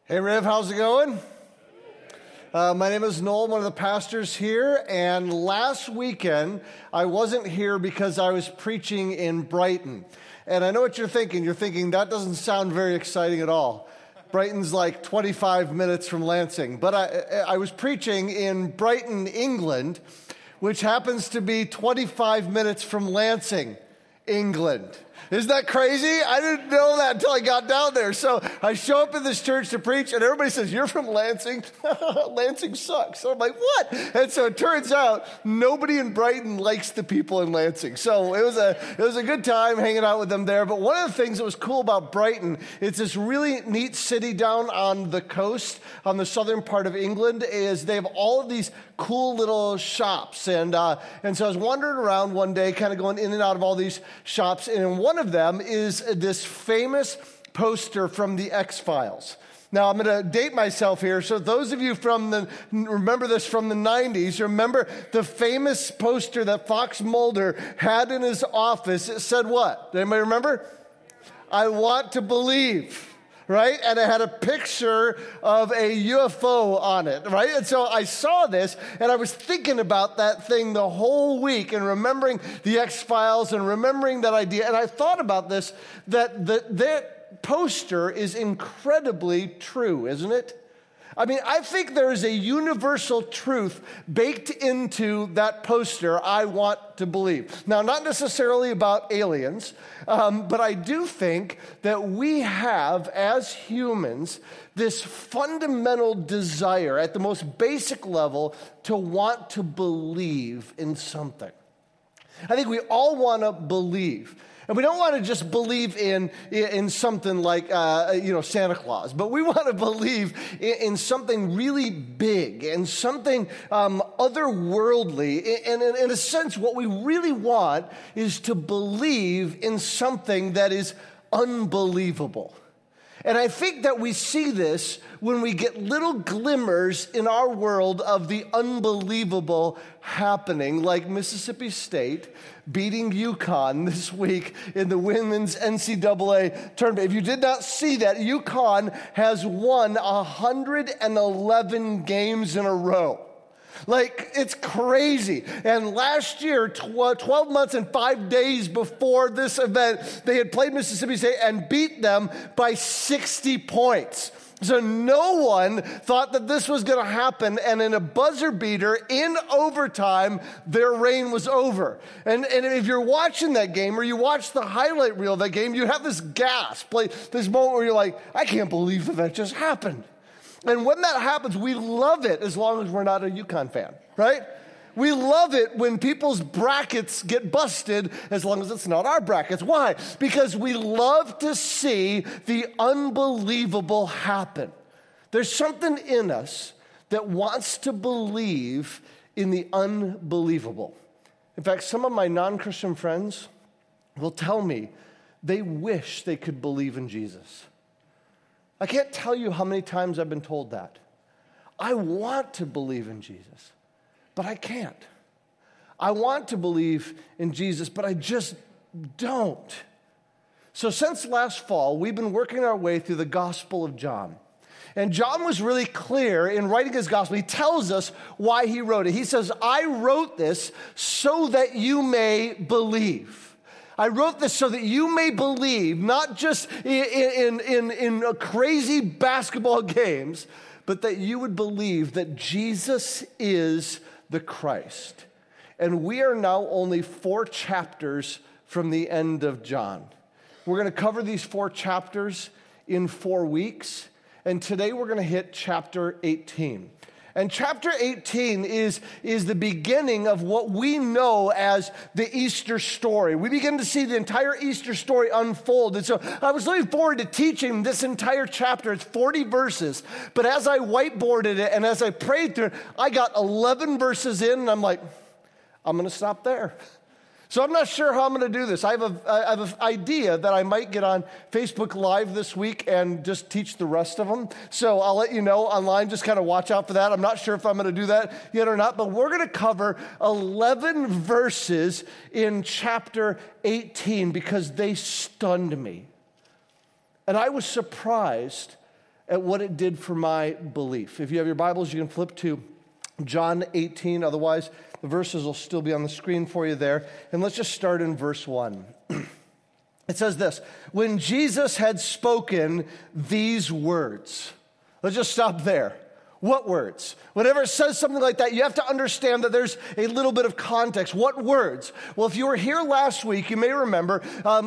Hey, Riv, how's it going? My name is Noel, one of the pastors here, and last weekend I wasn't here because I was preaching in Brighton. And I know what you're thinking. You're thinking, that doesn't sound very exciting at all. Brighton's like 25 minutes from Lansing. But I was preaching in Brighton, England, which happens to be 25 minutes from Lansing, England. Isn't that crazy? I didn't know that until I got down there. So I show up in this church to preach, and everybody says, "You're from Lansing?" Lansing sucks. So I'm like, what? And so it turns out nobody in Brighton likes the people in Lansing. So it was a good time hanging out with them there. But one of the things that was cool about Brighton, it's this really neat city down on the coast, on the southern part of England, is they have all of these cool little shops. And so I was wandering around one day, kind of going in and out of all these shops, and in one of them is this famous poster from the X-Files. Now, I'm going to date myself here. So those of you remember this from the 90s, remember the famous poster that Fox Mulder had in his office. It said what? Anybody remember? "I want to believe." Right? And it had a picture of a UFO on it, right? And so I saw this, and I was thinking about that thing the whole week and remembering the X-Files and remembering that idea. And I thought about this, that poster is incredibly true, isn't it? I mean, I think there is a universal truth baked into that poster, "I want to believe." Now, not necessarily about aliens, but I do think that we have, as humans, this fundamental desire at the most basic level to want to believe in something. I think we all want to believe. And we don't want to just believe in something like, Santa Claus, but we want to believe in something really big and something otherworldly. And in a sense, what we really want is to believe in something that is unbelievable. And I think that we see this when we get little glimmers in our world of the unbelievable happening, like Mississippi State beating UConn this week in the women's NCAA tournament. If you did not see that, UConn has won 111 games in a row. Like, it's crazy. And last year, 12 months and 5 days before this event, they had played Mississippi State and beat them by 60 points. So no one thought that this was going to happen, and in a buzzer beater, in overtime, their reign was over. And if you're watching that game, or you watch the highlight reel of that game, you have this gasp, like this moment where you're like, I can't believe that just happened. And when that happens, we love it as long as we're not a UConn fan, right? We love it when people's brackets get busted as long as it's not our brackets. Why? Because we love to see the unbelievable happen. There's something in us that wants to believe in the unbelievable. In fact, some of my non-Christian friends will tell me they wish they could believe in Jesus. I can't tell you how many times I've been told that. I want to believe in Jesus, but I can't. I want to believe in Jesus, but I just don't. So since last fall, we've been working our way through the Gospel of John. And John was really clear in writing his gospel. He tells us why he wrote it. He says, "I wrote this so that you may believe." I wrote this so that you may believe, not just in crazy basketball games, but that you would believe that Jesus is the Christ. And we are now only 4 chapters from the end of John. We're going to cover these 4 chapters in 4 weeks, and today we're going to hit chapter 18. And chapter 18 is the beginning of what we know as the Easter story. We begin to see the entire Easter story unfold. And so I was looking forward to teaching this entire chapter. It's 40 verses. But as I whiteboarded it and as I prayed through it, I got 11 verses in, and I'm like, I'm going to stop there. So I'm not sure how I'm going to do this. I have an idea that I might get on Facebook Live this week and just teach the rest of them. So I'll let you know online. Just kind of watch out for that. I'm not sure if I'm going to do that yet or not. But we're going to cover 11 verses in chapter 18 because they stunned me. And I was surprised at what it did for my belief. If you have your Bibles, you can flip to John 18. Otherwise, the verses will still be on the screen for you there. And let's just start in verse 1. It says this: when Jesus had spoken these words. Let's just stop there. What words? Whenever it says something like that, you have to understand that there's a little bit of context. What words? Well, if you were here last week, you may remember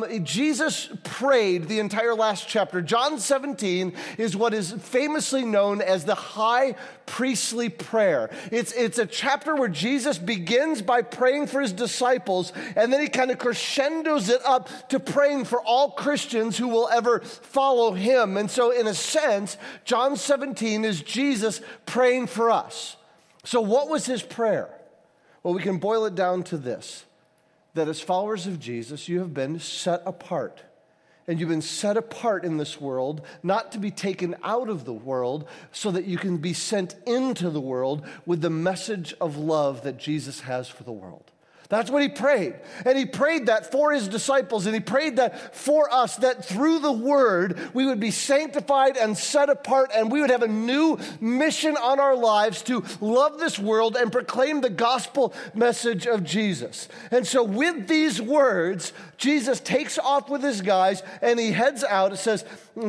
Jesus prayed the entire last chapter. John 17 is what is famously known as the high priestly prayer. It's a chapter where Jesus begins by praying for his disciples, and then he kind of crescendos it up to praying for all Christians who will ever follow him. And so in a sense, John 17 is Jesus praying for us. So what was his prayer? Well, we can boil it down to this: that as followers of Jesus, you have been set apart. And you've been set apart in this world, not to be taken out of the world, so that you can be sent into the world with the message of love that Jesus has for the world. That's what he prayed. And he prayed that for his disciples, and he prayed that for us, that through the word, we would be sanctified and set apart, and we would have a new mission on our lives to love this world and proclaim the gospel message of Jesus. And so with these words, Jesus takes off with his guys, and he heads out. It says,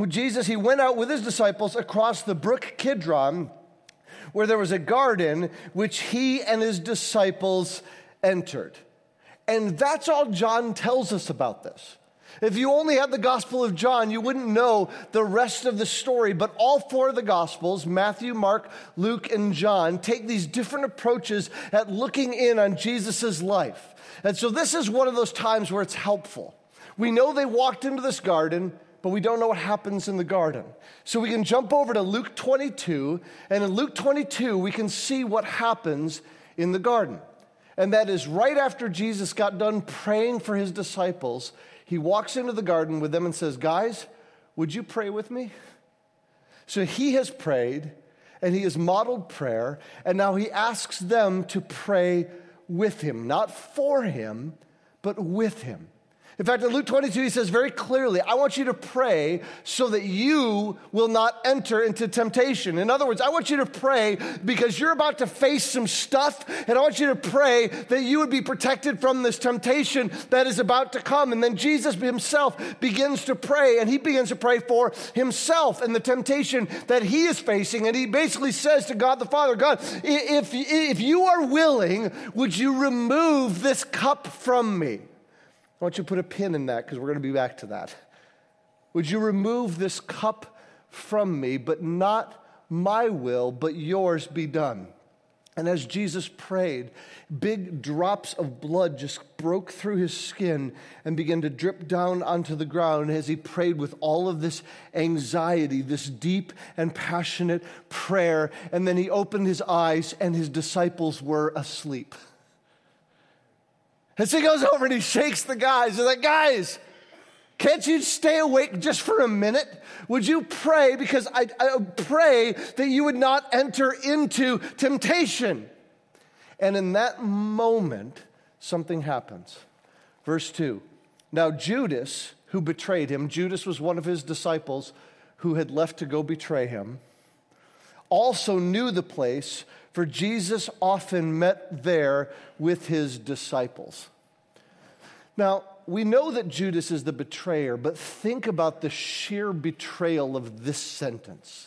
he went out with his disciples across the brook Kidron, where there was a garden, which he and his disciples entered. And that's all John tells us about this. If you only had the Gospel of John, you wouldn't know the rest of the story. But all four of the Gospels, Matthew, Mark, Luke, and John, take these different approaches at looking in on Jesus' life. And so this is one of those times where it's helpful. We know they walked into this garden, but we don't know what happens in the garden. So we can jump over to Luke 22, and in Luke 22, we can see what happens in the garden. And that is right after Jesus got done praying for his disciples, he walks into the garden with them and says, guys, would you pray with me? So he has prayed, and he has modeled prayer, and now he asks them to pray with him, not for him, but with him. In fact, in Luke 22, he says very clearly, I want you to pray so that you will not enter into temptation. In other words, I want you to pray because you're about to face some stuff, and I want you to pray that you would be protected from this temptation that is about to come. And then Jesus himself begins to pray, and he begins to pray for himself and the temptation that he is facing. And he basically says to God the Father, God, if you are willing, would you remove this cup from me? I want you to put a pin in that because we're going to be back to that. Would you remove this cup from me, but not my will, but yours be done? And as Jesus prayed, big drops of blood just broke through his skin and began to drip down onto the ground as he prayed with all of this anxiety, this deep and passionate prayer. And then he opened his eyes, and his disciples were asleep. And so he goes over and he shakes the guys. He's like, guys, can't you stay awake just for a minute? Would you pray? Because I pray that you would not enter into temptation. And in that moment, something happens. Verse 2. Now Judas, who betrayed him, Judas was one of his disciples who had left to go betray him, also knew the place, for Jesus often met there with his disciples. Now, we know that Judas is the betrayer, but think about the sheer betrayal of this sentence.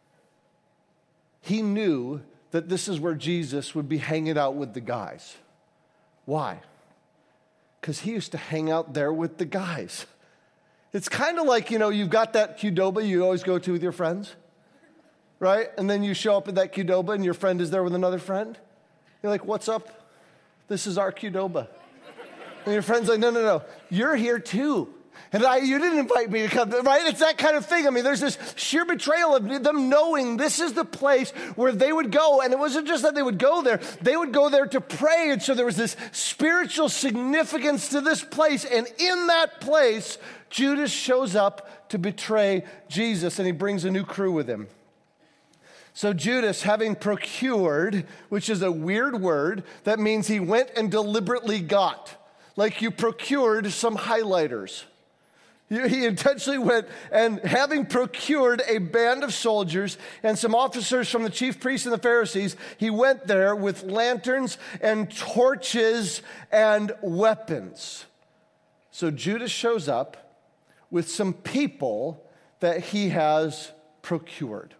He knew that this is where Jesus would be hanging out with the guys. Why? Because he used to hang out there with the guys. It's kind of like, you've got that Qdoba you always go to with your friends. Right? And then you show up at that Qdoba and your friend is there with another friend. You're like, what's up? This is our Qdoba. And your friend's like, no. You're here too. And you didn't invite me to come, right? It's that kind of thing. I mean, there's this sheer betrayal of them knowing this is the place where they would go. And it wasn't just that they would go there to pray. And so there was this spiritual significance to this place. And in that place, Judas shows up to betray Jesus, and he brings a new crew with him. So Judas, having procured, which is a weird word, that means he went and deliberately got. Like you procured some highlighters. He intentionally went, and having procured a band of soldiers and some officers from the chief priests and the Pharisees, he went there with lanterns and torches and weapons. So Judas shows up with some people that he has procured.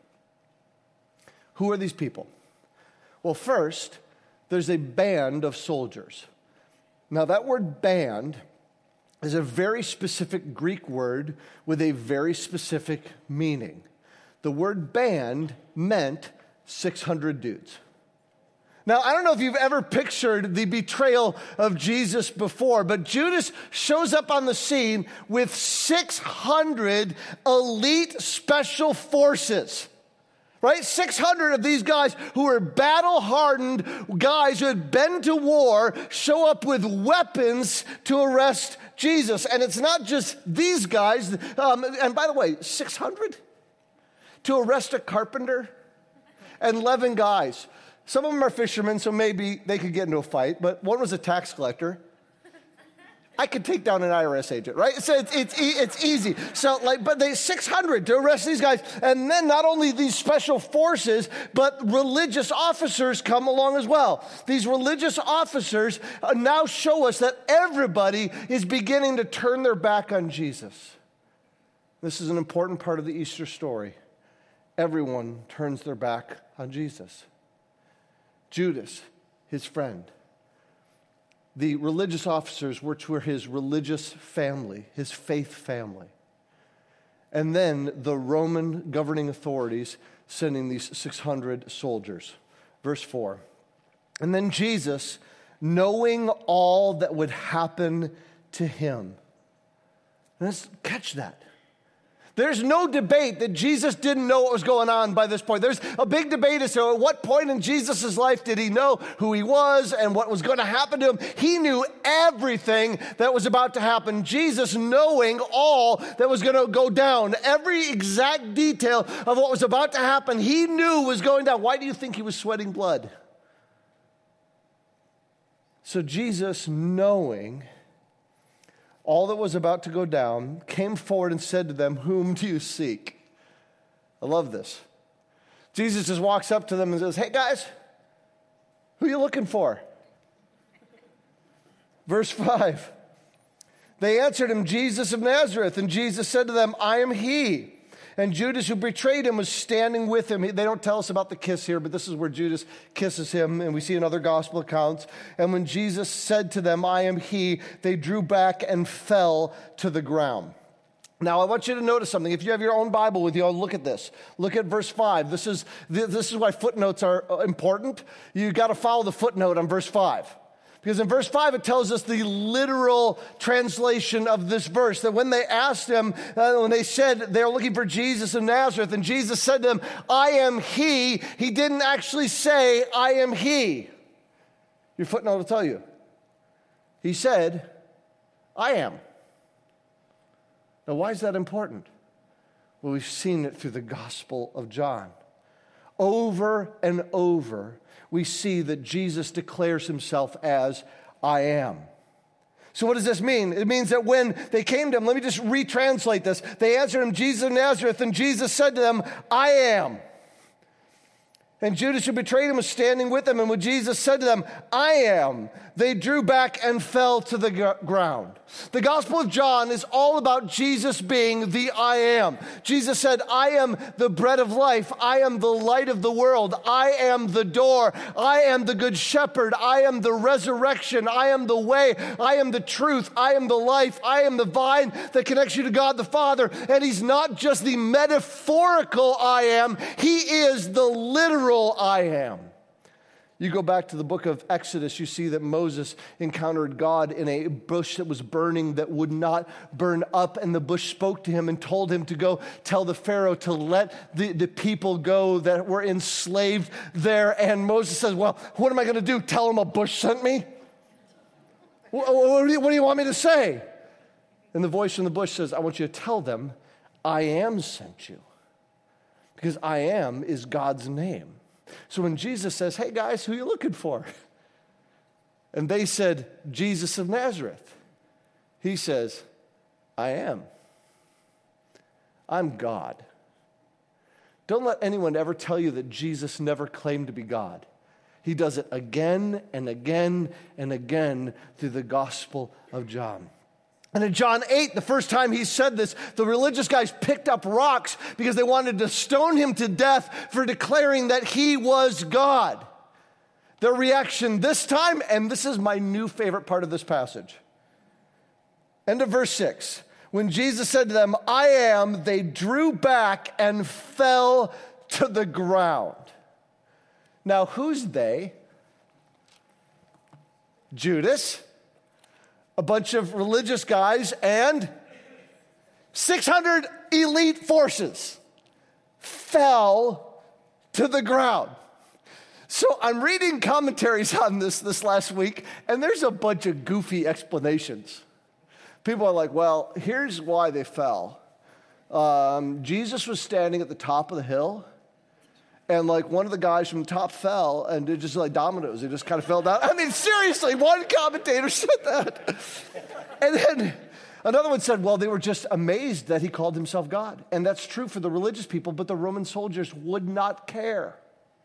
Who are these people? Well, first, there's a band of soldiers. Now, that word band is a very specific Greek word with a very specific meaning. The word band meant 600 dudes. Now, I don't know if you've ever pictured the betrayal of Jesus before, but Judas shows up on the scene with 600 elite special forces. Right? 600 of these guys who were battle-hardened guys who had been to war show up with weapons to arrest Jesus. And it's not just these guys. And by the way, 600 to arrest a carpenter and 11 guys. Some of them are fishermen, so maybe they could get into a fight. But one was a tax collector. I could take down an IRS agent, right? So it's easy. So but they 600 to arrest these guys, and then not only these special forces, but religious officers come along as well. These religious officers now show us that everybody is beginning to turn their back on Jesus. This is an important part of the Easter story. Everyone turns their back on Jesus. Judas, his friend. The religious officers were his religious family, his faith family. And then the Roman governing authorities sending these 600 soldiers. Verse 4. And then Jesus, knowing all that would happen to him. And let's catch that. There's no debate that Jesus didn't know what was going on by this point. There's a big debate as to at what point in Jesus' life did he know who he was and what was going to happen to him. He knew everything that was about to happen. Jesus, knowing all that was going to go down, every exact detail of what was about to happen, he knew was going down. Why do you think he was sweating blood? So Jesus, knowing all that was about to go down, came forward and said to them, "Whom do you seek?" I love this. Jesus just walks up to them and says, "Hey guys, who are you looking for?" Verse 5. They answered him, "Jesus of Nazareth." And Jesus said to them, "I am he." And Judas, who betrayed him, was standing with him. They don't tell us about the kiss here, but this is where Judas kisses him, and we see in other gospel accounts. And when Jesus said to them, "I am he," they drew back and fell to the ground. Now, I want you to notice something. If you have your own Bible with you, look at this. Look at verse 5. This is why footnotes are important. You've got to follow the footnote on verse 5. Because in verse 5, it tells us the literal translation of this verse. That when they asked him, when they said they were looking for Jesus of Nazareth, and Jesus said to them, "I am he," he didn't actually say, "I am he." Your footnote will tell you. He said, "I am." Now, why is that important? Well, we've seen it through the Gospel of John. Over and over, we see that Jesus declares himself as "I am." So what does this mean? It means that when they came to him, let me just retranslate this. They answered him, "Jesus of Nazareth," and Jesus said to them, "I am." And Judas, who betrayed him, was standing with them. And when Jesus said to them, "I am," they drew back and fell to the ground. The Gospel of John is all about Jesus being the I am. Jesus said, "I am the bread of life. I am the light of the world. I am the door. I am the good shepherd. I am the resurrection. I am the way. I am the truth. I am the life. I am the vine that connects you to God the Father." And he's not just the metaphorical I am. He is the literal I am. You go back to the book of Exodus, you see that Moses encountered God in a bush that was burning that would not burn up, and the bush spoke to him and told him to go tell the Pharaoh to let the people go that were enslaved there. And Moses says, "Well, what am I going to do? Tell him a bush sent me? What do you want me to say?" And the voice from the bush says, "I want you to tell them, I am sent you." Because I am is God's name. So when Jesus says, "Hey guys, who are you looking for?" And they said, "Jesus of Nazareth," he says, "I am." I'm God. Don't let anyone ever tell you that Jesus never claimed to be God. He does it again and again and again through the Gospel of John. And in John 8, the first time he said this, the religious guys picked up rocks because they wanted to stone him to death for declaring that he was God. Their reaction this time, and this is my new favorite part of this passage. End of verse 6. When Jesus said to them, I am, they drew back and fell to the ground. Now, who's they? Judas, a bunch of religious guys, and 600 elite forces fell to the ground. So I'm reading commentaries on this last week, and there's a bunch of goofy explanations. People are like, well, here's why they fell. Jesus was standing at the top of the hill, and like one of the guys from the top fell, and it just like dominoes. It just kind of fell down. I mean, seriously, one commentator said that. And then another one said, well, they were just amazed that he called himself God. And that's true for the religious people, but the Roman soldiers would not care.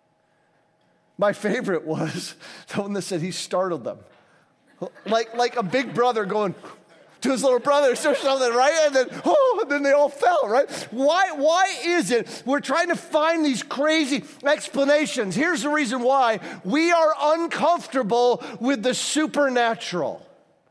My favorite was the one that said he startled them. Like a big brother going to his little brother or something, right? And then they all fell, right? Why is it we're trying to find these crazy explanations? Here's the reason why. We are uncomfortable with the supernatural.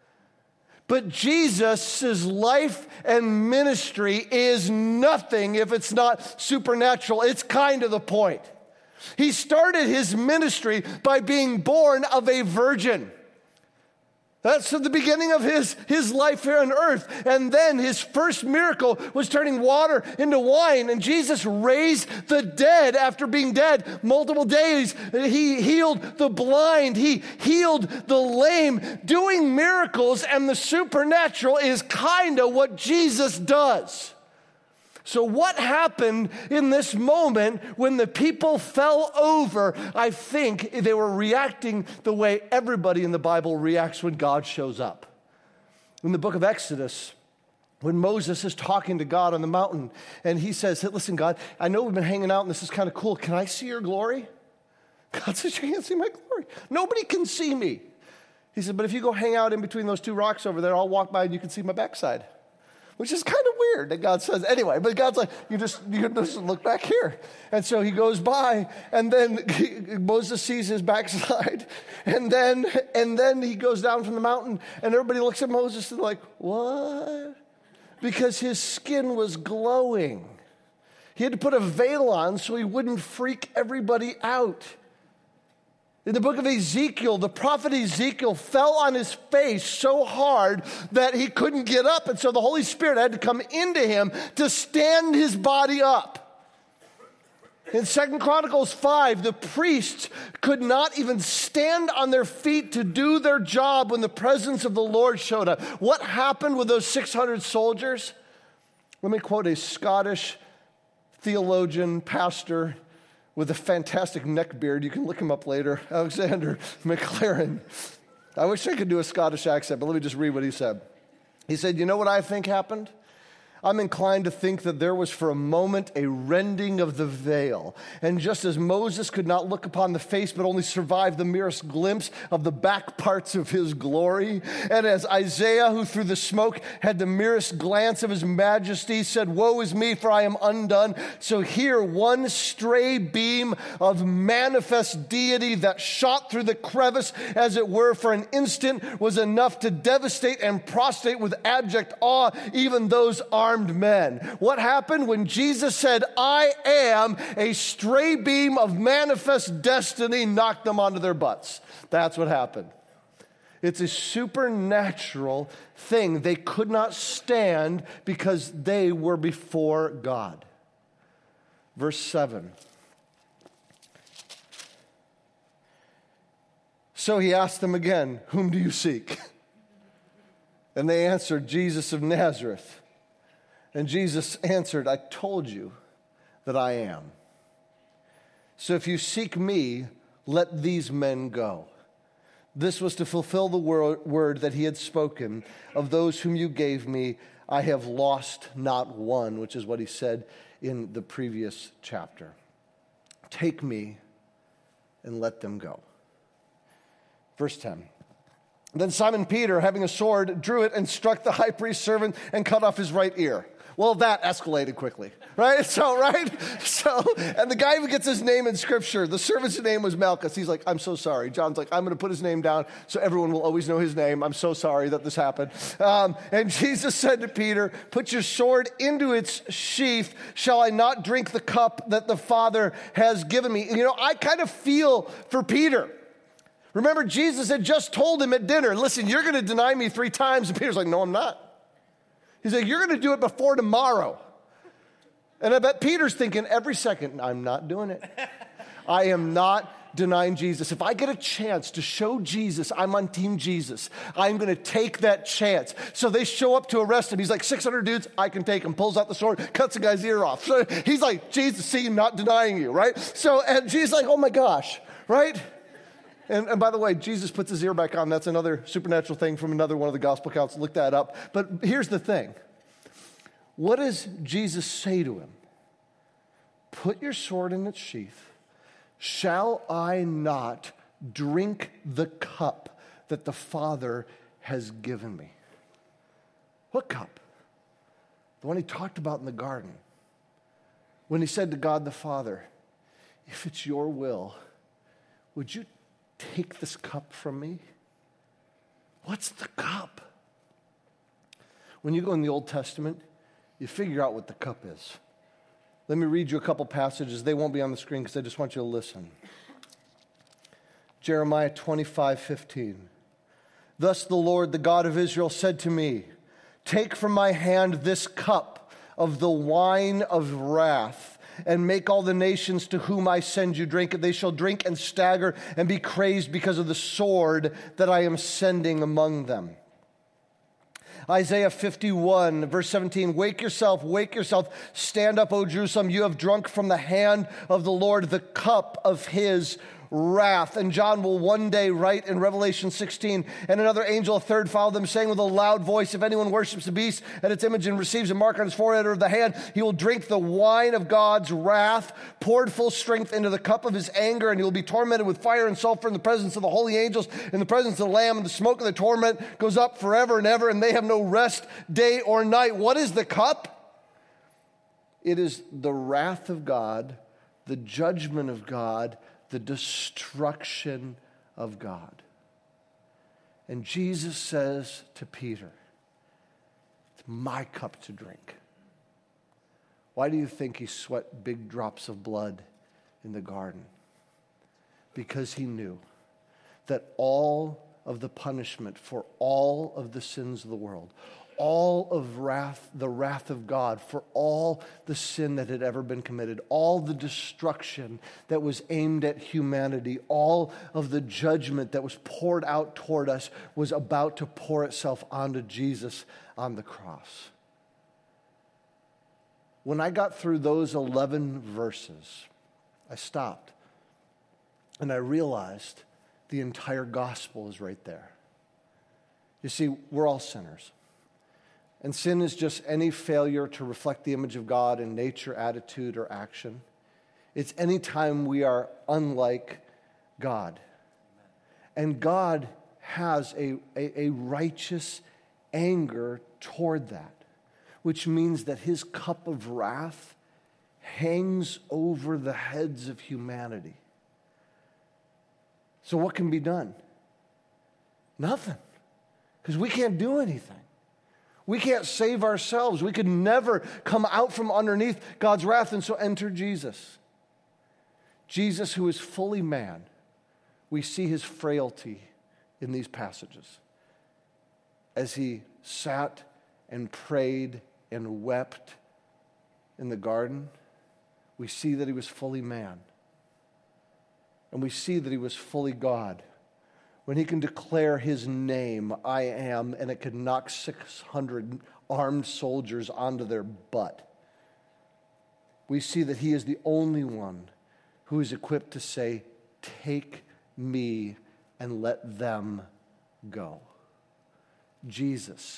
But Jesus' life and ministry is nothing if it's not supernatural. It's kind of the point. He started his ministry by being born of a virgin. That's the beginning of his life here on earth. And then his first miracle was turning water into wine. And Jesus raised the dead after being dead multiple days. He healed the blind. He healed the lame, doing miracles. And the supernatural is kind of what Jesus does. So what happened in this moment when the people fell over? I think they were reacting the way everybody in the Bible reacts when God shows up. In the book of Exodus, when Moses is talking to God on the mountain, and he says, hey, listen, God, I know we've been hanging out and this is kind of cool. Can I see your glory? God says, you can't see my glory. Nobody can see me. He said, but if you go hang out in between those two rocks over there, I'll walk by and you can see my backside. Which is kind of weird that God says, anyway, but God's like, you just look back here. And so he goes by, and then Moses sees his backside, and then he goes down from the mountain, and everybody looks at Moses and like, what? Because his skin was glowing. He had to put a veil on so he wouldn't freak everybody out. In the book of Ezekiel, the prophet Ezekiel fell on his face so hard that he couldn't get up. And so the Holy Spirit had to come into him to stand his body up. In 2 Chronicles 5, the priests could not even stand on their feet to do their job when the presence of the Lord showed up. What happened with those 600 soldiers? Let me quote a Scottish theologian, pastor, with a fantastic neck beard. You can look him up later. Alexander McLaren. I wish I could do a Scottish accent, but let me just read what he said. He said, you know what I think happened? I'm inclined to think that there was for a moment a rending of the veil. And just as Moses could not look upon the face but only survive the merest glimpse of the back parts of his glory, and as Isaiah, who through the smoke had the merest glance of his majesty, said, woe is me, for I am undone. So here one stray beam of manifest deity that shot through the crevice, as it were, for an instant was enough to devastate and prostrate with abject awe even those armed men. What happened when Jesus said, I am, a stray beam of manifest destiny knocked them onto their butts? That's what happened. It's a supernatural thing. They could not stand because they were before God. Verse 7. So he asked them again, whom do you seek? And they answered, Jesus of Nazareth. And Jesus answered, I told you that I am. So if you seek me, let these men go. This was to fulfill the word that he had spoken. Of those whom you gave me, I have lost not one, which is what he said in the previous chapter. Take me and let them go. Verse 10. Then Simon Peter, having a sword, drew it and struck the high priest's servant and cut off his right ear. Well, that escalated quickly, right? So, and the guy who gets his name in Scripture, the servant's name was Malchus. He's like, I'm so sorry. John's like, I'm going to put his name down so everyone will always know his name. I'm so sorry that this happened. And Jesus said to Peter, put your sword into its sheath. Shall I not drink the cup that the Father has given me? You know, I kind of feel for Peter. Remember, Jesus had just told him at dinner, listen, you're going to deny me 3 times. And Peter's like, no, I'm not. He's like, you're going to do it before tomorrow. And I bet Peter's thinking every second, I'm not doing it. I am not denying Jesus. If I get a chance to show Jesus I'm on Team Jesus, I'm going to take that chance. So they show up to arrest him. He's like, 600 dudes, I can take him. Pulls out the sword, cuts the guy's ear off. So he's like, Jesus, see, I'm not denying you, right? So, and Jesus like, oh my gosh, right? And by the way, Jesus puts his ear back on. That's another supernatural thing from another one of the gospel accounts. Look that up. But here's the thing. What does Jesus say to him? Put your sword in its sheath. Shall I not drink the cup that the Father has given me? What cup? The one he talked about in the garden. When he said to God the Father, if it's your will, would you take this cup from me? What's the cup? When you go in the Old Testament, you figure out what the cup is. Let me read you a couple passages. They won't be on the screen because I just want you to listen. Jeremiah 25:15. Thus the Lord, the God of Israel, said to me, take from my hand this cup of the wine of wrath, and make all the nations to whom I send you drink it. They shall drink and stagger and be crazed because of the sword that I am sending among them. Isaiah 51, verse 17, wake yourself, stand up, O Jerusalem. You have drunk from the hand of the Lord the cup of his wrath. And John will one day write in Revelation 16, and another angel, a third, followed them, saying with a loud voice, if anyone worships the beast and its image and receives a mark on his forehead or the hand, he will drink the wine of God's wrath, poured full strength into the cup of his anger, and he will be tormented with fire and sulfur in the presence of the holy angels, in the presence of the Lamb, and the smoke of the torment goes up forever and ever, and they have no rest day or night. What is the cup? It is the wrath of God, the judgment of God, the destruction of God. And Jesus says to Peter, it's my cup to drink. Why do you think he sweat big drops of blood in the garden? Because he knew that all of the punishment for all of the sins of the world, all of the wrath of God for all the sin that had ever been committed, all the destruction that was aimed at humanity, all of the judgment that was poured out toward us was about to pour itself onto Jesus on the cross. When I got through those 11 verses, I stopped and I realized the entire gospel is right there. You see, we're all sinners. And sin is just any failure to reflect the image of God in nature, attitude, or action. It's any time we are unlike God. And God has a righteous anger toward that, which means that his cup of wrath hangs over the heads of humanity. So what can be done? Nothing. Because we can't do anything. We can't save ourselves. We could never come out from underneath God's wrath, and so enter Jesus. Jesus, who is fully man, we see his frailty in these passages. As he sat and prayed and wept in the garden, we see that he was fully man. And we see that he was fully God. When he can declare his name, I am, and it could knock 600 armed soldiers onto their butt. We see that he is the only one who is equipped to say, take me and let them go. Jesus,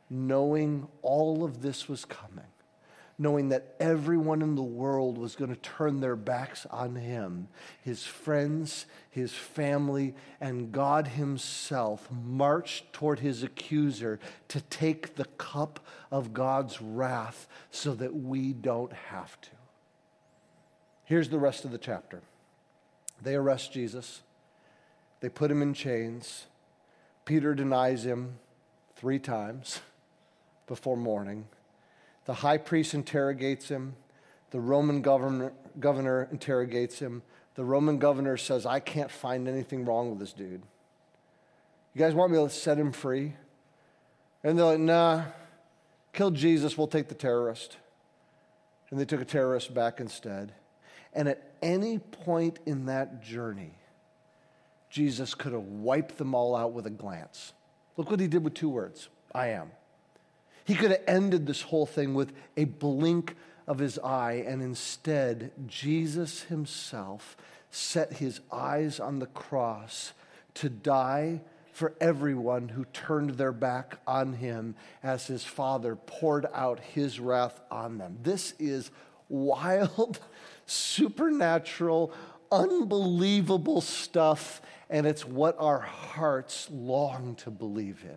knowing all of this was coming, knowing that everyone in the world was going to turn their backs on him, his friends, his family, and God himself marched toward his accuser to take the cup of God's wrath so that we don't have to. Here's the rest of the chapter. They arrest Jesus. They put him in chains. Peter denies him 3 times before morning. The high priest interrogates him. The Roman governor interrogates him. The Roman governor says, I can't find anything wrong with this dude. You guys want me to set him free? And they're like, nah, kill Jesus, we'll take the terrorist. And they took a terrorist back instead. And at any point in that journey, Jesus could have wiped them all out with a glance. Look what he did with 2 words, I am. He could have ended this whole thing with a blink of his eye, and instead, Jesus himself set his eyes on the cross to die for everyone who turned their back on him as his Father poured out his wrath on them. This is wild, supernatural, unbelievable stuff, and it's what our hearts long to believe in.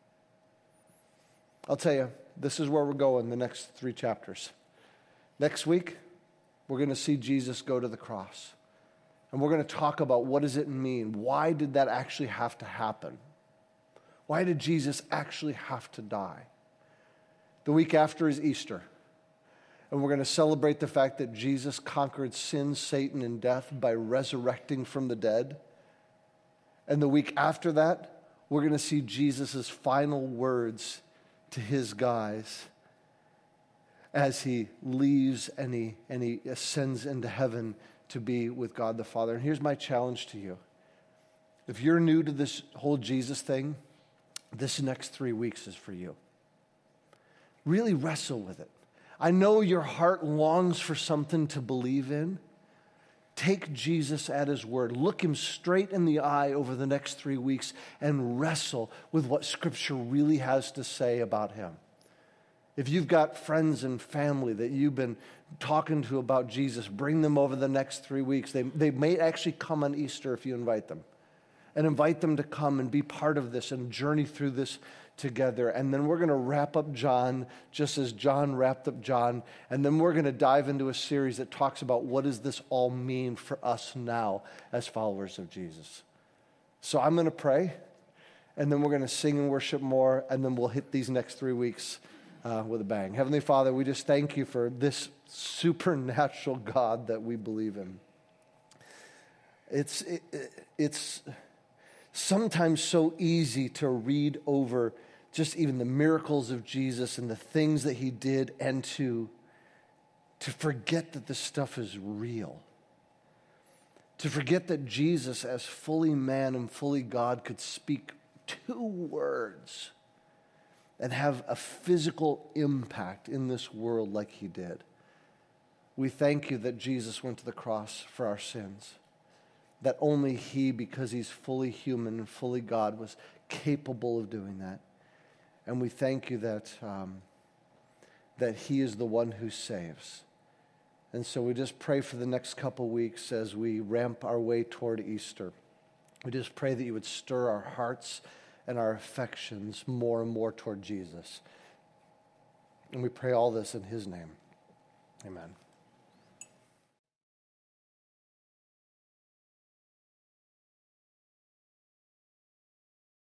I'll tell you, this is where we're going the next 3 chapters. Next week, we're going to see Jesus go to the cross. And we're going to talk about what does it mean? Why did that actually have to happen? Why did Jesus actually have to die? The week after is Easter. And we're going to celebrate the fact that Jesus conquered sin, Satan, and death by resurrecting from the dead. And the week after that, we're going to see Jesus' final words to his guys as he leaves and he ascends into heaven to be with God the Father. And here's my challenge to you. If you're new to this whole Jesus thing, this next 3 weeks is for you. Really wrestle with it. I know your heart longs for something to believe in. Take Jesus at his word. Look him straight in the eye over the next 3 weeks and wrestle with what Scripture really has to say about him. If you've got friends and family that you've been talking to about Jesus, bring them over the next 3 weeks. They may actually come on Easter if you invite them. And invite them to come and be part of this and journey through this together. And then we're going to wrap up John just as John wrapped up John. And then we're going to dive into a series that talks about what does this all mean for us now as followers of Jesus. So I'm going to pray, and then we're going to sing and worship more, and then we'll hit these next 3 weeks with a bang. Heavenly Father, we just thank you for this supernatural God that we believe in. It's sometimes so easy to read over just even the miracles of Jesus and the things that he did, and to forget that this stuff is real. To forget that Jesus, as fully man and fully God, could speak 2 words and have a physical impact in this world like he did. We thank you that Jesus went to the cross for our sins. That only he, because he's fully human and fully God, was capable of doing that. And we thank you that he is the one who saves. And so we just pray for the next couple weeks as we ramp our way toward Easter. We just pray that you would stir our hearts and our affections more and more toward Jesus. And we pray all this in his name. Amen.